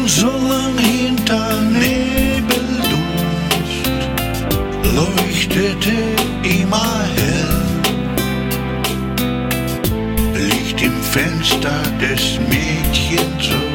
so lang hinter Nebeldunst leuchtete immer hell. Licht im Fenster des Mädchens so